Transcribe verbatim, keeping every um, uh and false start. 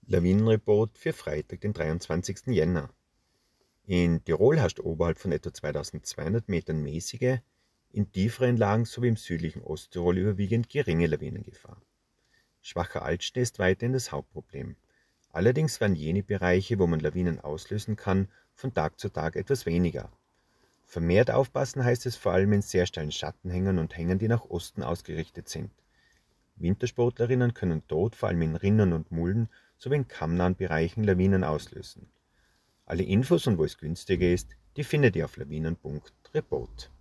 Lawinenreport für Freitag, den dreiundzwanzigsten Jänner. In Tirol herrscht oberhalb von etwa zweitausendzweihundert Metern mäßige, in tieferen Lagen sowie im südlichen Osttirol überwiegend geringe Lawinengefahr. Schwacher Altschnee ist weiterhin das Hauptproblem. Allerdings werden jene Bereiche, wo man Lawinen auslösen kann, von Tag zu Tag etwas weniger. Vermehrt aufpassen heißt es vor allem in sehr steilen Schattenhängen und Hängen, die nach Osten ausgerichtet sind. Wintersportlerinnen können dort vor allem in Rinnen und Mulden sowie in kammnahen Bereichen Lawinen auslösen. Alle Infos und wo es günstiger ist, die findet ihr auf lawinen punkt report.